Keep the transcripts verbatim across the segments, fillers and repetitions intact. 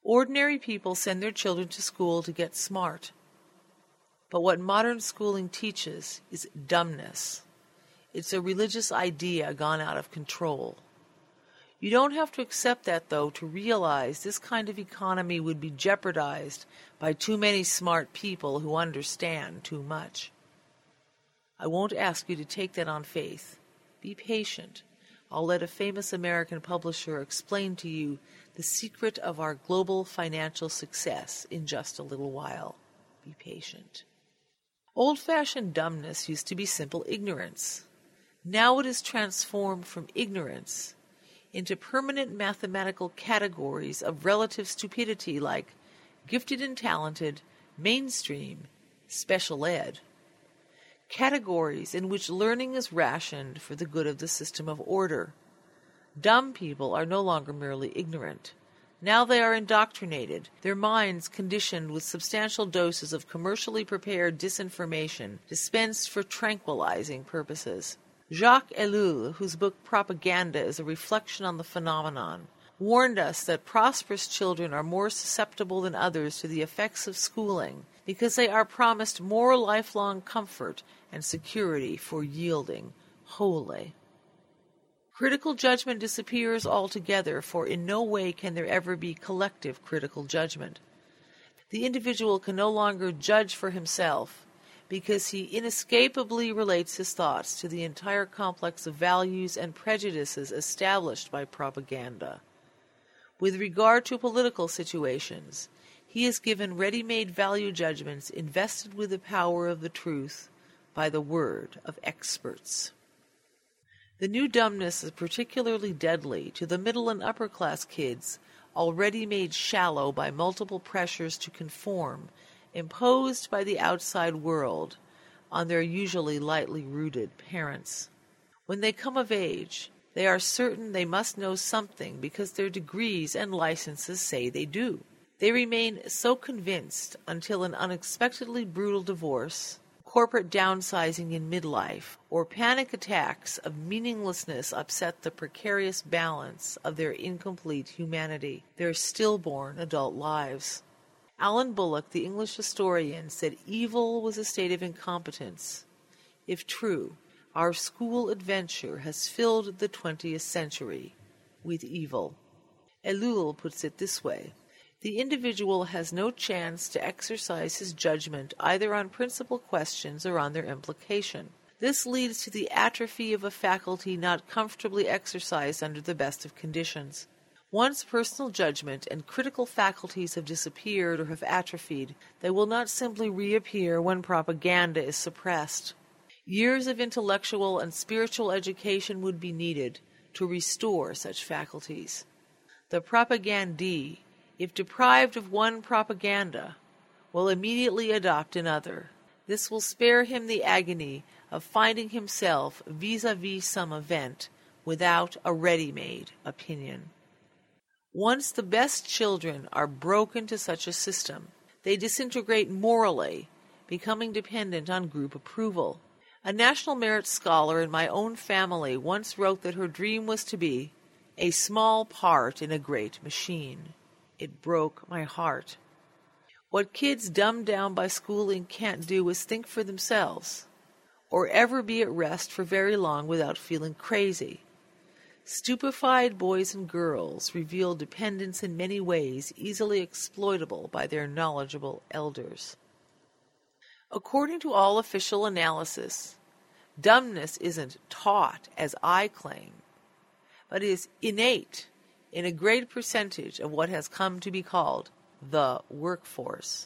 Ordinary people send their children to school to get smart. But what modern schooling teaches is dumbness. It's a religious idea gone out of control. You don't have to accept that, though, to realize this kind of economy would be jeopardized by too many smart people who understand too much. I won't ask you to take that on faith. Be patient. I'll let a famous American publisher explain to you the secret of our global financial success in just a little while. Be patient. Old-fashioned dumbness used to be simple ignorance. Now it is transformed from ignorance into permanent mathematical categories of relative stupidity like gifted and talented, mainstream, special ed. Categories in which learning is rationed for the good of the system of order. Dumb people are no longer merely ignorant. Now they are indoctrinated, their minds conditioned with substantial doses of commercially prepared disinformation dispensed for tranquilizing purposes. Jacques Ellul, whose book Propaganda is a reflection on the phenomenon, warned us that prosperous children are more susceptible than others to the effects of schooling because they are promised more lifelong comfort and security for yielding wholly. Critical judgment disappears altogether, for in no way can there ever be collective critical judgment. The individual can no longer judge for himself, because he inescapably relates his thoughts to the entire complex of values and prejudices established by propaganda. With regard to political situations, he is given ready-made value judgments invested with the power of the truth by the word of experts. The new dumbness is particularly deadly to the middle and upper-class kids already made shallow by multiple pressures to conform imposed by the outside world on their usually lightly rooted parents. When they come of age, they are certain they must know something because their degrees and licenses say they do. They remain so convinced until an unexpectedly brutal divorce, corporate downsizing in midlife, or panic attacks of meaninglessness upset the precarious balance of their incomplete humanity, their stillborn adult lives. Alan Bullock, the English historian, said evil was a state of incompetence. If true, our school adventure has filled the twentieth century with evil. Ellul puts it this way: the individual has no chance to exercise his judgment either on principal questions or on their implication. This leads to the atrophy of a faculty not comfortably exercised under the best of conditions. Once personal judgment and critical faculties have disappeared or have atrophied, they will not simply reappear when propaganda is suppressed. Years of intellectual and spiritual education would be needed to restore such faculties. The propagandee, if deprived of one propaganda, will immediately adopt another. This will spare him the agony of finding himself vis-a-vis some event without a ready-made opinion. Once the best children are broken to such a system, they disintegrate morally, becoming dependent on group approval. A national merit scholar in my own family once wrote that her dream was to be a small part in a great machine. It broke my heart. What kids dumbed down by schooling can't do is think for themselves, or ever be at rest for very long without feeling crazy. Stupefied boys and girls reveal dependence in many ways easily exploitable by their knowledgeable elders. According to all official analysis, dumbness isn't taught, as I claim, but is innate in a great percentage of what has come to be called the workforce.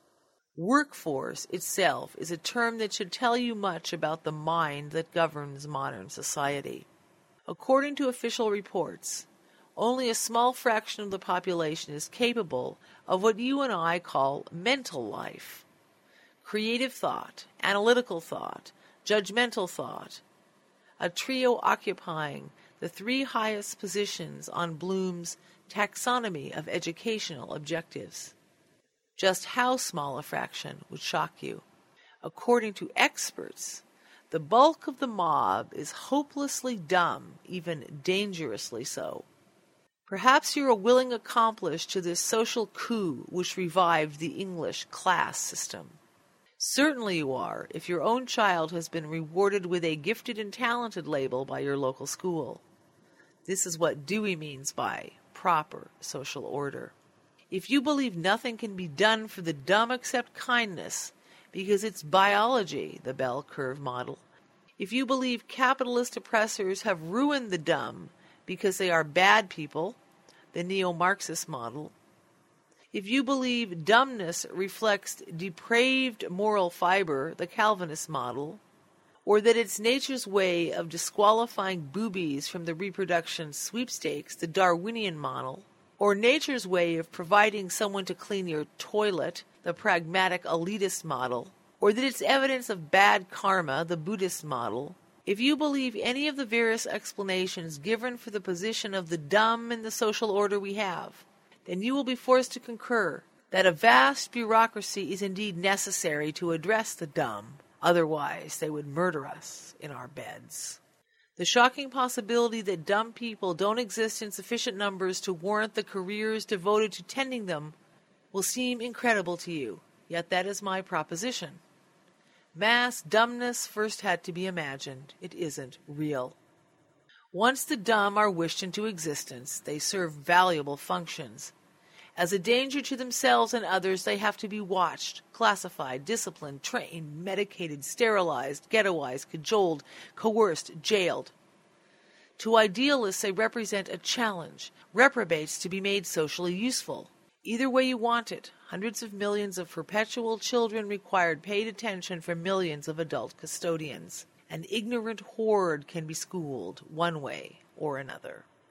Workforce itself is a term that should tell you much about the mind that governs modern society. According to official reports, only a small fraction of the population is capable of what you and I call mental life. Creative thought, analytical thought, judgmental thought, a trio occupying the three highest positions on Bloom's taxonomy of educational objectives. Just how small a fraction would shock you. According to experts, the bulk of the mob is hopelessly dumb, even dangerously so. Perhaps you're a willing accomplice to this social coup which revived the English class system. Certainly you are, if your own child has been rewarded with a gifted and talented label by your local school. This is what Dewey means by proper social order. If you believe nothing can be done for the dumb except kindness, because it's biology, the bell curve model, if you believe capitalist oppressors have ruined the dumb because they are bad people, the neo-Marxist model, if you believe dumbness reflects depraved moral fiber, the Calvinist model, or that it's nature's way of disqualifying boobies from the reproduction sweepstakes, the Darwinian model, or nature's way of providing someone to clean your toilet, the pragmatic elitist model, or that it's evidence of bad karma, the Buddhist model, if you believe any of the various explanations given for the position of the dumb in the social order we have, then you will be forced to concur that a vast bureaucracy is indeed necessary to address the dumb. Otherwise, they would murder us in our beds. The shocking possibility that dumb people don't exist in sufficient numbers to warrant the careers devoted to tending them will seem incredible to you, yet that is my proposition. Mass dumbness first had to be imagined. It isn't real. Once the dumb are wished into existence, they serve valuable functions. As a danger to themselves and others, they have to be watched, classified, disciplined, trained, medicated, sterilized, ghettoized, cajoled, coerced, jailed. To idealists, they represent a challenge, reprobates to be made socially useful. Either way you want it, hundreds of millions of perpetual children required paid attention from millions of adult custodians. An ignorant horde can be schooled one way or another.